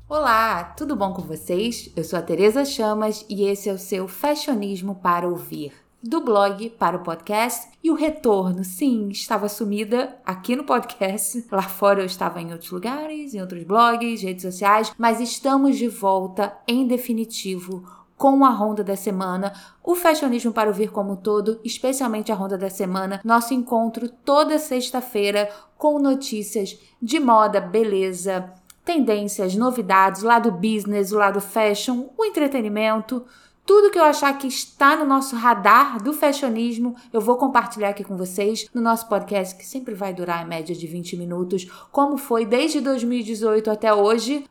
Olá, tudo bom com vocês? Eu sou a Tereza Chamas e esse é o seu Fashionismo para Ouvir. Do blog para o podcast e o retorno, sim, estava sumida aqui no podcast. Lá fora eu estava em outros lugares, em outros blogs, redes sociais, mas estamos de volta em definitivo com a Ronda da Semana, o Fashionismo para Ouvir como um todo, especialmente a Ronda da Semana, nosso encontro toda sexta-feira com notícias de moda, beleza, tendências, novidades, o lado business, o lado fashion, o entretenimento, tudo que eu achar que está no nosso radar do fashionismo, eu vou compartilhar aqui com vocês no nosso podcast, que sempre vai durar em média de 20 minutos, como foi desde 2018 até hoje,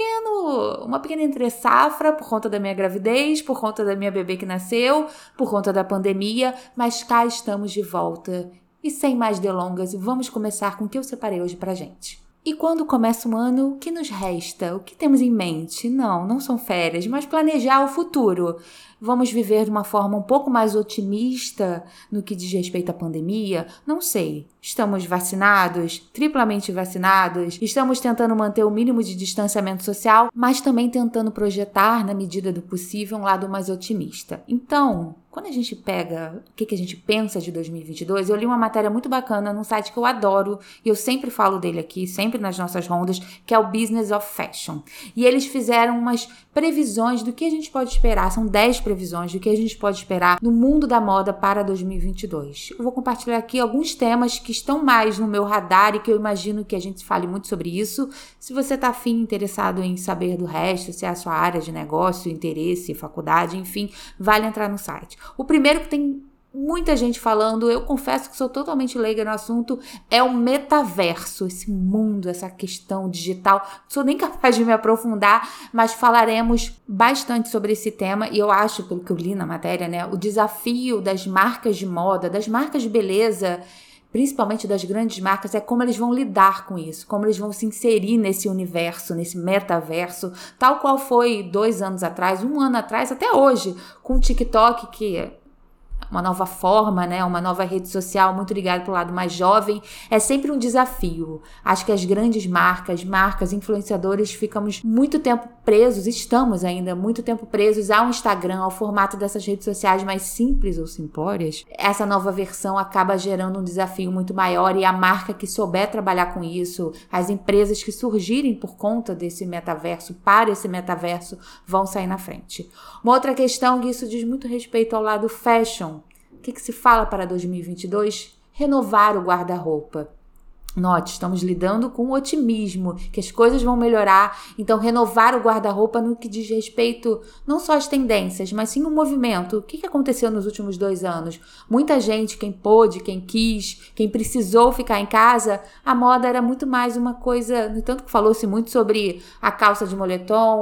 uma pequena entre-safra por conta da minha gravidez, por conta da minha bebê que nasceu, por conta da pandemia, mas cá estamos de volta. E sem mais delongas, vamos começar com o que eu separei hoje pra gente. E quando começa um ano, o que nos resta? O que temos em mente? Não são férias, mas planejar o futuro. Vamos viver de uma forma um pouco mais otimista no que diz respeito à pandemia? Não sei. Estamos vacinados, triplamente vacinados, estamos tentando manter o mínimo de distanciamento social, mas também tentando projetar, na medida do possível, um lado mais otimista. Então, quando a gente pega o que a gente pensa de 2022, eu li uma matéria muito bacana num site que eu adoro, e eu sempre falo dele aqui, sempre nas nossas rondas, que é o Business of Fashion. E eles fizeram umas previsões do que a gente pode esperar, são 10 previsões do que a gente pode esperar no mundo da moda para 2022. Eu vou compartilhar aqui alguns temas que estão mais no meu radar e que eu imagino que a gente fale muito sobre isso. Se você está afim, interessado em saber do resto, se é a sua área de negócio, interesse, faculdade, enfim, vale entrar no site. O primeiro que tem muita gente falando, eu confesso que sou totalmente leiga no assunto, é o metaverso, esse mundo, essa questão digital. Não sou nem capaz de me aprofundar, mas falaremos bastante sobre esse tema e eu acho, pelo que eu li na matéria, né, o desafio das marcas de moda, das marcas de beleza, principalmente das grandes marcas, é como eles vão lidar com isso, como eles vão se inserir nesse universo, nesse metaverso, tal qual foi 2 anos atrás, 1 ano atrás, até hoje, com o TikTok, que é uma nova forma, né? Uma nova rede social muito ligada para o lado mais jovem, é sempre um desafio. Acho que as grandes marcas, influenciadores, ficamos muito tempo presos, estamos ainda muito tempo presos ao Instagram, ao formato dessas redes sociais mais simples ou simplórias. Essa nova versão acaba gerando um desafio muito maior e a marca que souber trabalhar com isso, as empresas que surgirem por conta desse metaverso, para esse metaverso, vão sair na frente. Uma outra questão que isso diz muito respeito ao lado fashion. O que se fala para 2022? Renovar o guarda-roupa. Note, estamos lidando com otimismo, que as coisas vão melhorar, então renovar o guarda-roupa no que diz respeito não só às tendências, mas sim o movimento. O que aconteceu nos últimos 2 anos? Muita gente, quem pôde, quem quis, quem precisou ficar em casa, a moda era muito mais uma coisa, no tanto que falou-se muito sobre a calça de moletom,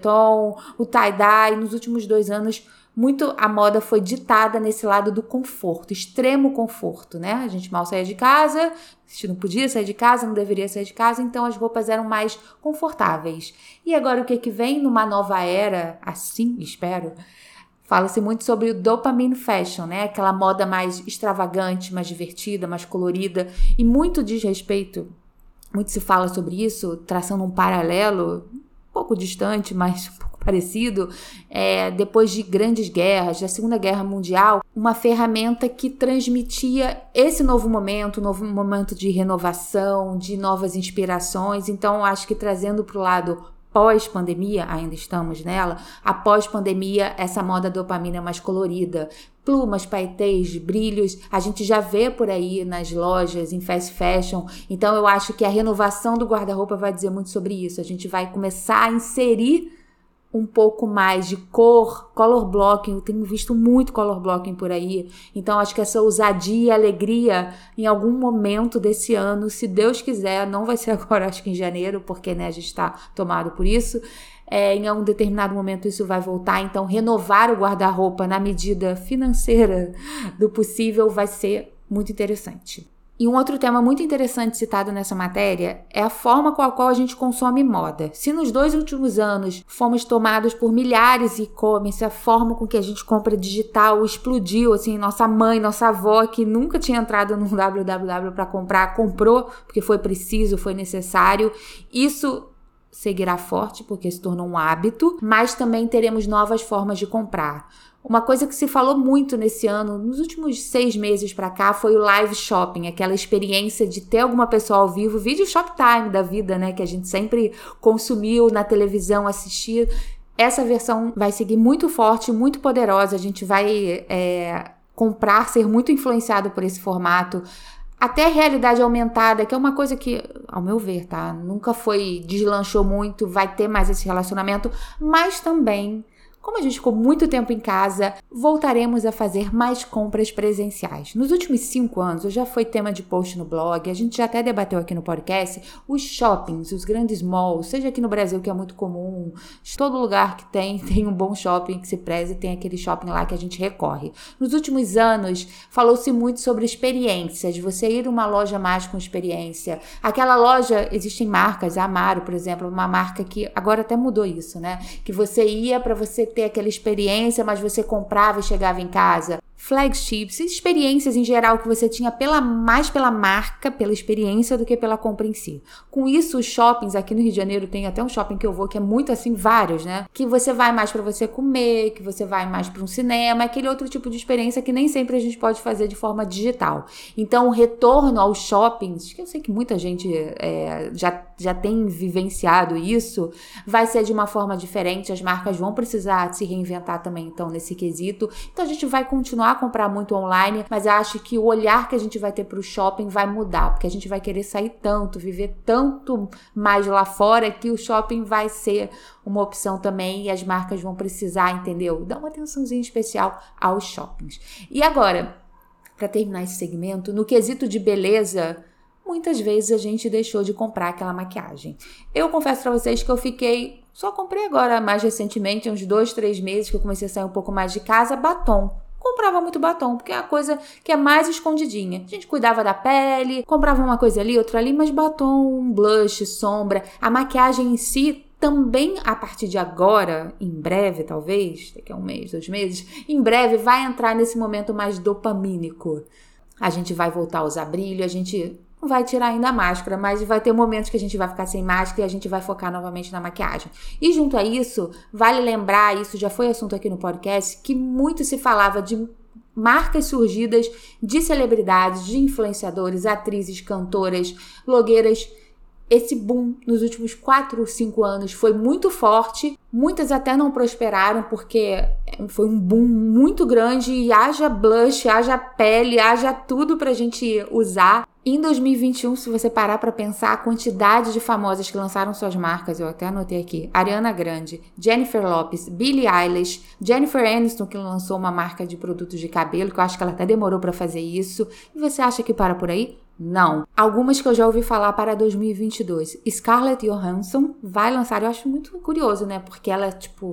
o tie-dye, nos últimos 2 anos, muito a moda foi ditada nesse lado do conforto, extremo conforto, né? A gente mal saía de casa, a gente não podia sair de casa, não deveria sair de casa, então as roupas eram mais confortáveis. E agora o que vem numa nova era, assim espero, fala-se muito sobre o dopamine fashion, né? Aquela moda mais extravagante, mais divertida, mais colorida, e muito diz respeito, muito se fala sobre isso, traçando um paralelo, um pouco distante, mas parecido, depois de grandes guerras, da Segunda Guerra Mundial, uma ferramenta que transmitia esse novo momento de renovação, de novas inspirações. Então, acho que trazendo para o lado pós-pandemia, ainda estamos nela, após pandemia, essa moda dopamina mais colorida, plumas, paetês, brilhos, a gente já vê por aí nas lojas, em fast fashion. Então, eu acho que a renovação do guarda-roupa vai dizer muito sobre isso. A gente vai começar a inserir um pouco mais de color blocking, eu tenho visto muito color blocking por aí, então acho que essa ousadia e alegria em algum momento desse ano, se Deus quiser, não vai ser agora, acho que em janeiro, porque né, a gente está tomado por isso, em algum determinado momento isso vai voltar, então renovar o guarda-roupa na medida financeira do possível vai ser muito interessante. E um outro tema muito interessante citado nessa matéria é a forma com a qual a gente consome moda. Se nos 2 últimos anos fomos tomados por milhares de e-commerce, a forma com que a gente compra digital explodiu, assim, nossa mãe, nossa avó, que nunca tinha entrado no www para comprar, comprou porque foi preciso, foi necessário. Isso seguirá forte porque se tornou um hábito, mas também teremos novas formas de comprar. Uma coisa que se falou muito nesse ano, nos últimos 6 meses pra cá, foi o live shopping, aquela experiência de ter alguma pessoa ao vivo, vídeo Shoptime da vida, né, que a gente sempre consumiu na televisão, assistia. Essa versão vai seguir muito forte, muito poderosa, a gente vai comprar, ser muito influenciado por esse formato. Até a realidade aumentada, que é uma coisa que, ao meu ver, tá, nunca deslanchou muito, vai ter mais esse relacionamento, mas também, como a gente ficou muito tempo em casa, voltaremos a fazer mais compras presenciais. Nos últimos 5 anos, já foi tema de post no blog, a gente já até debateu aqui no podcast, os shoppings, os grandes malls, seja aqui no Brasil, que é muito comum, todo lugar que tem um bom shopping que se preze, tem aquele shopping lá que a gente recorre. Nos últimos anos, falou-se muito sobre experiências, você ir a uma loja mais com experiência. Aquela loja, existem marcas, a Amaro, por exemplo, uma marca que agora até mudou isso, né? Que você ia para você ter aquela experiência, mas você comprava e chegava em casa. Flagships, experiências em geral que você tinha mais pela marca, pela experiência do que pela compra em si. Com isso, os shoppings aqui no Rio de Janeiro, tem até um shopping que eu vou que é muito assim, vários, né? Que você vai mais para você comer, que você vai mais para um cinema, aquele outro tipo de experiência que nem sempre a gente pode fazer de forma digital. Então, o retorno aos shoppings, que eu sei que muita gente já tem vivenciado isso, vai ser de uma forma diferente, as marcas vão precisar se reinventar também, então, nesse quesito. Então, a gente vai continuar a comprar muito online, mas acho que o olhar que a gente vai ter para o shopping vai mudar, porque a gente vai querer sair tanto, viver tanto mais lá fora, que o shopping vai ser uma opção também e as marcas vão precisar, entendeu? Dar uma atençãozinha especial aos shoppings. E agora, para terminar esse segmento, no quesito de beleza, muitas vezes a gente deixou de comprar aquela maquiagem. Eu confesso para vocês que só comprei agora mais recentemente, uns 2, 3 meses que eu comecei a sair um pouco mais de casa, batom. Comprava muito batom, porque é a coisa que é mais escondidinha. A gente cuidava da pele, comprava uma coisa ali, outra ali, mas batom, um blush, sombra, a maquiagem em si também, a partir de agora, em breve talvez, daqui a 1 mês, 2 meses, em breve vai entrar nesse momento mais dopamínico. A gente vai voltar a usar brilho, a gente não vai tirar ainda a máscara, mas vai ter momentos que a gente vai ficar sem máscara e a gente vai focar novamente na maquiagem. E junto a isso, vale lembrar, isso já foi assunto aqui no podcast, que muito se falava de marcas surgidas de celebridades, de influenciadores, atrizes, cantoras, blogueiras. Esse boom nos últimos 4 ou 5 anos foi muito forte, muitas até não prosperaram porque foi um boom muito grande e haja blush, haja pele, haja tudo pra gente usar. Em 2021, se você parar pra pensar, a quantidade de famosas que lançaram suas marcas, eu até anotei aqui, Ariana Grande, Jennifer Lopez, Billie Eilish, Jennifer Aniston, que lançou uma marca de produtos de cabelo, que eu acho que ela até demorou pra fazer isso. E você acha que para por aí? Não. Algumas que eu já ouvi falar para 2022. Scarlett Johansson vai lançar, eu acho muito curioso, né? Porque ela é,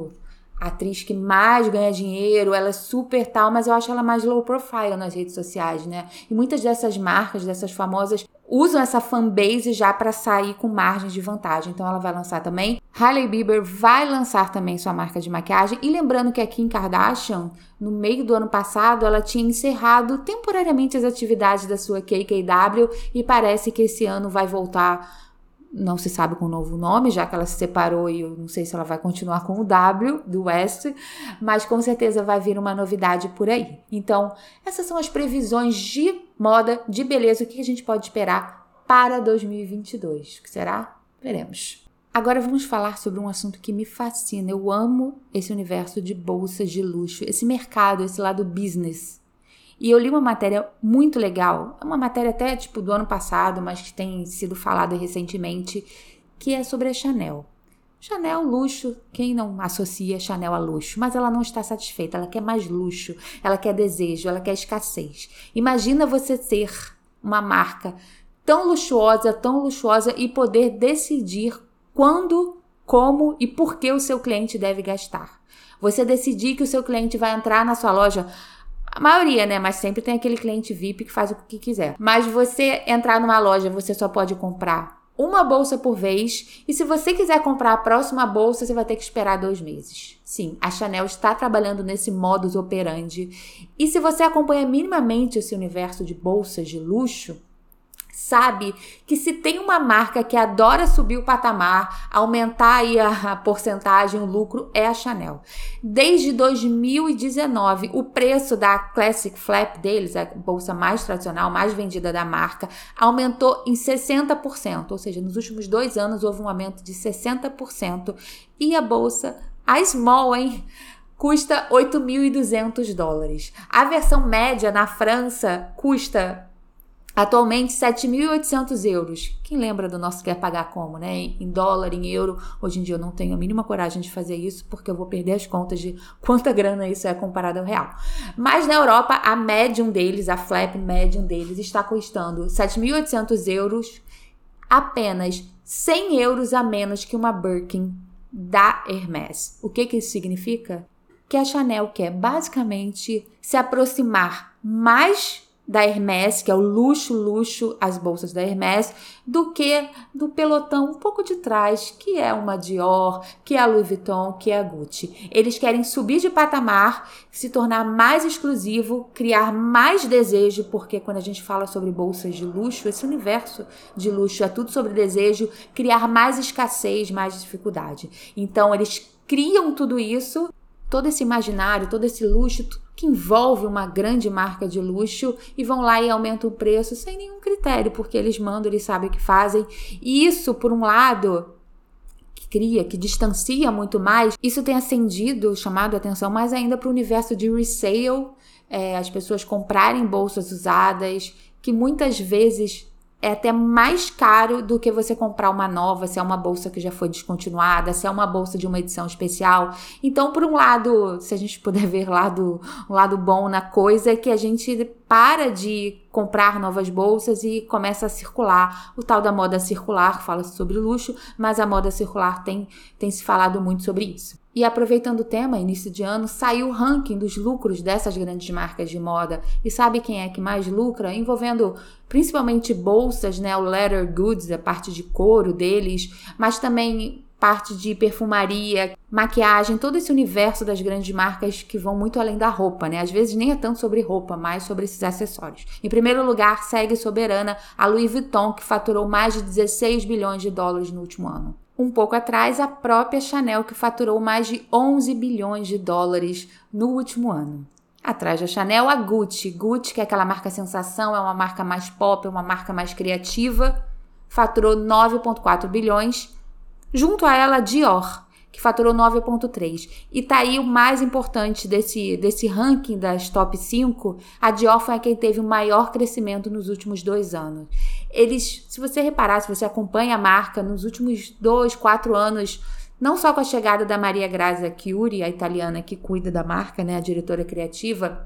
a atriz que mais ganha dinheiro, ela é super tal, mas eu acho ela mais low profile nas redes sociais, né? E muitas dessas marcas, dessas famosas, usam essa fanbase já para sair com margens de vantagem. Então ela vai lançar também. Hailey Bieber vai lançar também sua marca de maquiagem. E lembrando que a Kim Kardashian, no meio do ano passado, ela tinha encerrado temporariamente as atividades da sua KKW e parece que esse ano vai voltar. Não se sabe com um novo nome, já que ela se separou e eu não sei se ela vai continuar com o W do West, mas com certeza vai vir uma novidade por aí. Então, essas são as previsões de moda, de beleza, o que a gente pode esperar para 2022. O que será? Veremos. Agora vamos falar sobre um assunto que me fascina. Eu amo esse universo de bolsas de luxo, esse mercado, esse lado business. E eu li uma matéria muito legal, é uma matéria até do ano passado, mas que tem sido falada recentemente, que é sobre a Chanel. Chanel, luxo, quem não associa Chanel a luxo? Mas ela não está satisfeita, ela quer mais luxo, ela quer desejo, ela quer escassez. Imagina você ser uma marca tão luxuosa e poder decidir quando, como e por que o seu cliente deve gastar. Você decidir que o seu cliente vai entrar na sua loja. A maioria, né? Mas sempre tem aquele cliente VIP que faz o que quiser. Mas você entrar numa loja, você só pode comprar uma bolsa por vez. E se você quiser comprar a próxima bolsa, você vai ter que esperar 2 meses. Sim, a Chanel está trabalhando nesse modus operandi. E se você acompanha minimamente esse universo de bolsas de luxo, sabe que se tem uma marca que adora subir o patamar, aumentar aí a porcentagem, o lucro, é a Chanel. Desde 2019, o preço da Classic Flap deles, a bolsa mais tradicional, mais vendida da marca, aumentou em 60%, ou seja, nos últimos 2 anos houve um aumento de 60%, e a bolsa, a Small, custa $8.200. A versão média na França custa atualmente 7.800 euros. Quem lembra do nosso quer pagar como, né? Em dólar, em euro. Hoje em dia eu não tenho a mínima coragem de fazer isso, porque eu vou perder as contas de quanta grana isso é comparado ao real. Mas na Europa, a medium deles, a flap medium deles, está custando 7.800 euros, apenas 100 euros a menos que uma Birkin da Hermès. O que isso significa? Que a Chanel quer basicamente se aproximar mais da Hermès, que é o luxo, as bolsas da Hermès, do que do pelotão um pouco de trás, que é uma Dior, que é a Louis Vuitton, que é a Gucci. Eles querem subir de patamar, se tornar mais exclusivo, criar mais desejo, porque quando a gente fala sobre bolsas de luxo, esse universo de luxo é tudo sobre desejo, criar mais escassez, mais dificuldade. Então, eles criam tudo isso, todo esse imaginário, todo esse luxo, que envolve uma grande marca de luxo, e vão lá e aumentam o preço sem nenhum critério, porque eles mandam, eles sabem o que fazem. E isso, por um lado, que distancia muito mais, isso tem chamado a atenção mais ainda para o universo de resale, as pessoas comprarem bolsas usadas, que muitas vezes é até mais caro do que você comprar uma nova, se é uma bolsa que já foi descontinuada, se é uma bolsa de uma edição especial. Então, por um lado, se a gente puder ver um lado bom na coisa, é que a gente para de comprar novas bolsas e começa a circular. O tal da moda circular, que fala sobre luxo, mas a moda circular tem se falado muito sobre isso. E aproveitando o tema, início de ano, saiu o ranking dos lucros dessas grandes marcas de moda. E sabe quem é que mais lucra? Envolvendo principalmente bolsas, né? O leather goods, a parte de couro deles, mas também parte de perfumaria, maquiagem, todo esse universo das grandes marcas que vão muito além da roupa, né? Às vezes nem é tanto sobre roupa, mas sobre esses acessórios. Em primeiro lugar, segue soberana a Louis Vuitton, que faturou mais de 16 bilhões de dólares no último ano. Um pouco atrás, a própria Chanel, que faturou mais de 11 bilhões de dólares no último ano. Atrás da Chanel, a Gucci. Gucci, que é aquela marca sensação, é uma marca mais pop, é uma marca mais criativa, faturou 9,4 bilhões. Junto a ela, a Dior, que faturou 9,3. E tá aí o mais importante desse ranking das top 5, a Dior foi a quem teve o maior crescimento nos últimos 2 anos. Eles, se você reparar, se você acompanha a marca, nos últimos 2, 4 anos, não só com a chegada da Maria Grazia Chiuri, a italiana que cuida da marca, né, a diretora criativa,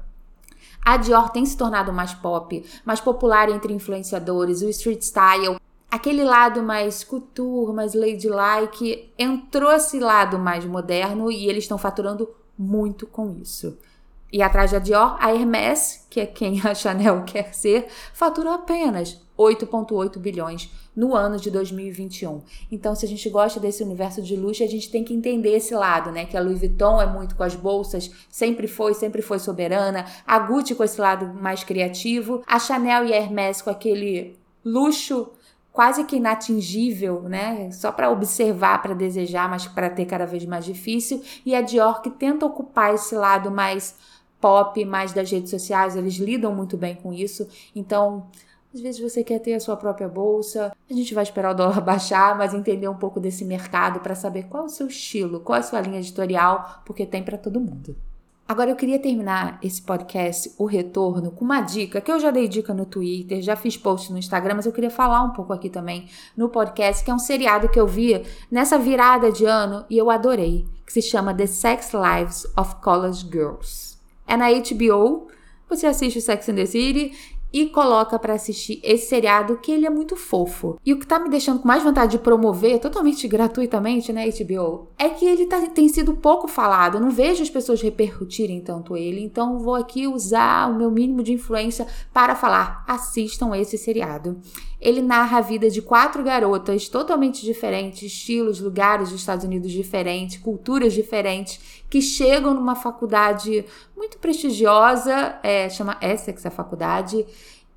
a Dior tem se tornado mais pop, mais popular entre influenciadores, o street style, aquele lado mais couture, mais ladylike, entrou esse lado mais moderno e eles estão faturando muito com isso. E atrás da Dior, a Hermès, que é quem a Chanel quer ser, faturou apenas 8,8 bilhões no ano de 2021. Então, se a gente gosta desse universo de luxo, a gente tem que entender esse lado, né? Que a Louis Vuitton é muito com as bolsas, sempre foi soberana. A Gucci com esse lado mais criativo. A Chanel e a Hermès com aquele luxo quase que inatingível, né? Só para observar, para desejar, mas para ter cada vez mais difícil. E a Dior, que tenta ocupar esse lado mais pop, mais das redes sociais, eles lidam muito bem com isso. Então, às vezes você quer ter a sua própria bolsa, a gente vai esperar o dólar baixar, mas entender um pouco desse mercado para saber qual é o seu estilo, qual é a sua linha editorial, porque tem para todo mundo. Agora eu queria terminar esse podcast, O Retorno, com uma dica, que eu já dei dica no Twitter, já fiz post no Instagram, mas eu queria falar um pouco aqui também no podcast, que é um seriado que eu vi nessa virada de ano e eu adorei, que se chama The Sex Lives of College Girls. É na HBO, você assiste o Sex and the City e coloca pra assistir esse seriado, que ele é muito fofo. E o que tá me deixando com mais vontade de promover, totalmente gratuitamente, né, HBO, é que ele tem sido pouco falado. Eu não vejo as pessoas repercutirem tanto ele, então vou aqui usar o meu mínimo de influência para falar, assistam esse seriado. Ele narra a vida de 4 garotas totalmente diferentes, estilos, lugares dos Estados Unidos diferentes, culturas diferentes, que chegam numa faculdade muito prestigiosa, chama Essex a faculdade,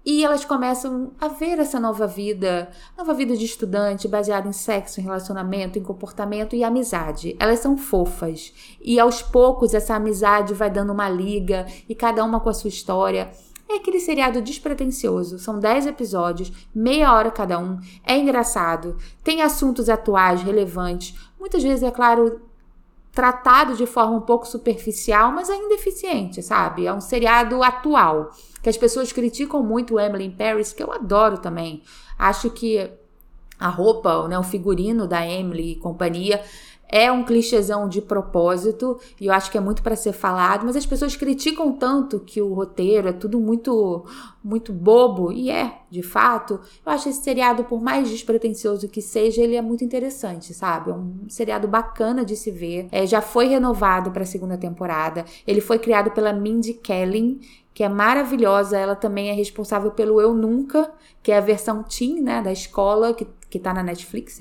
E elas começam a ver essa nova vida de estudante, baseada em sexo, em relacionamento, em comportamento e amizade. Elas são fofas. E aos poucos essa amizade vai dando uma liga e cada uma com a sua história. É aquele seriado despretensioso. São 10 episódios, meia hora cada um. É engraçado. Tem assuntos atuais, relevantes. Muitas vezes, é claro, tratado de forma um pouco superficial, mas ainda eficiente, sabe? É um seriado atual, que as pessoas criticam muito o Emily in Paris, que eu adoro também. Acho que a roupa, né, o figurino da Emily e companhia é um clichêzão de propósito, e eu acho que é muito para ser falado, mas as pessoas criticam tanto que o roteiro é tudo muito, muito bobo, e de fato. Eu acho esse seriado, por mais despretensioso que seja, ele é muito interessante, sabe? É um seriado bacana de se ver. Já foi renovado para a segunda temporada. Ele foi criado pela Mindy Kaling, que é maravilhosa. Ela também é responsável pelo Eu Nunca, que é a versão teen, né, da escola, que tá na Netflix,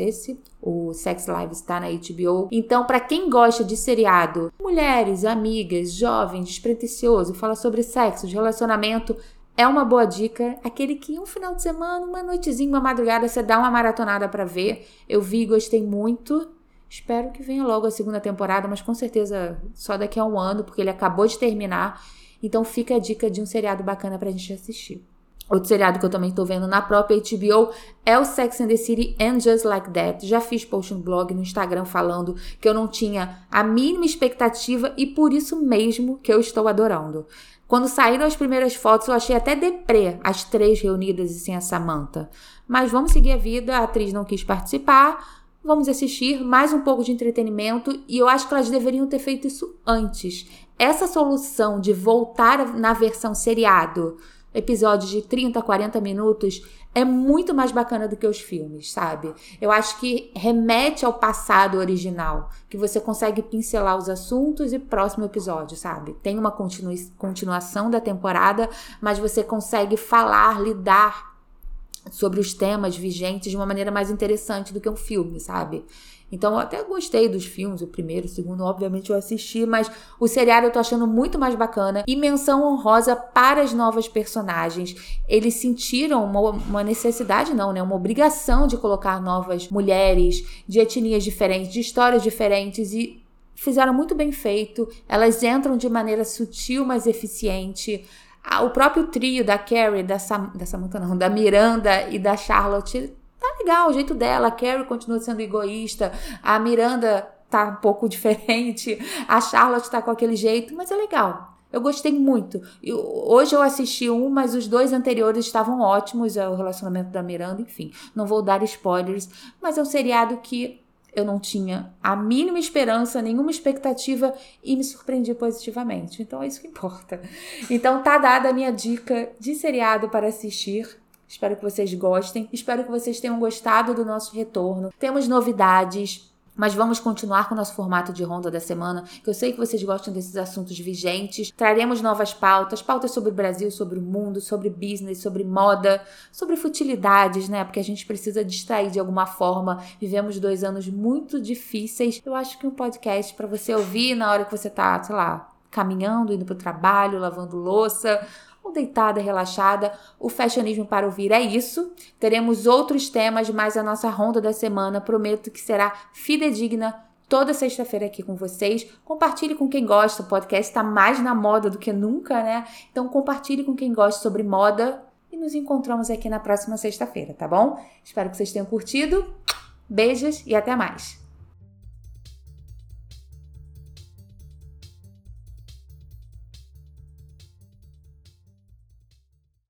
o Sex Lives tá na HBO. Então, pra quem gosta de seriado, mulheres, amigas, jovens, despretensioso, fala sobre sexo, de relacionamento, é uma boa dica. Aquele que um final de semana, uma noitezinha, uma madrugada, você dá uma maratonada pra ver. Eu vi e gostei muito. Espero que venha logo a segunda temporada, mas com certeza só daqui a um ano, porque ele acabou de terminar. Então fica a dica de um seriado bacana pra gente assistir. Outro seriado que eu também tô vendo na própria HBO é o Sex and the City and Just Like That. Já fiz post no blog, no Instagram, falando que eu não tinha a mínima expectativa e por isso mesmo que eu estou adorando. Quando saíram as primeiras fotos, eu achei até deprê as 3 reunidas e sem a Samantha. Mas vamos seguir a vida, a atriz não quis participar, vamos assistir mais um pouco de entretenimento e eu acho que elas deveriam ter feito isso antes. Essa solução de voltar na versão seriado, episódios de 30, 40 minutos, é muito mais bacana do que os filmes, sabe? Eu acho que remete ao passado original, que você consegue pincelar os assuntos e próximo episódio, sabe? Tem uma continuação da temporada, mas você consegue falar, lidar sobre os temas vigentes de uma maneira mais interessante do que um filme, sabe? Então, eu até gostei dos filmes, o primeiro, o segundo, obviamente eu assisti, mas o seriado eu tô achando muito mais bacana. E menção honrosa para as novas personagens. Eles sentiram uma necessidade, não, né? Uma obrigação de colocar novas mulheres de etnias diferentes, de histórias diferentes e fizeram muito bem feito. Elas entram de maneira sutil, mas eficiente. O próprio trio da Carrie, da Miranda e da Charlotte tá legal, o jeito dela. A Carrie continua sendo egoísta, a Miranda tá um pouco diferente, a Charlotte tá com aquele jeito, mas é legal. Eu gostei muito. Hoje eu assisti mas os 2 anteriores estavam ótimos, o relacionamento da Miranda, enfim. Não vou dar spoilers, mas é um seriado que eu não tinha a mínima esperança, nenhuma expectativa e me surpreendi positivamente. Então é isso que importa. Então tá dada a minha dica de seriado para assistir. Espero que vocês gostem. Espero que vocês tenham gostado do nosso retorno. Temos novidades, mas vamos continuar com o nosso formato de ronda da semana, que eu sei que vocês gostam desses assuntos vigentes. Traremos novas pautas sobre o Brasil, sobre o mundo, sobre business, sobre moda, sobre futilidades, né? Porque a gente precisa distrair de alguma forma. Vivemos 2 anos muito difíceis. Eu acho que um podcast para você ouvir na hora que você tá, sei lá, caminhando, indo pro trabalho, lavando louça, ou deitada, relaxada. O Fashionismo para Ouvir é isso. Teremos outros temas, mas a nossa ronda da semana prometo que será fidedigna toda sexta-feira aqui com vocês. Compartilhe com quem gosta. O podcast está mais na moda do que nunca, né? Então compartilhe com quem gosta sobre moda e nos encontramos aqui na próxima sexta-feira, tá bom? Espero que vocês tenham curtido. Beijos e até mais!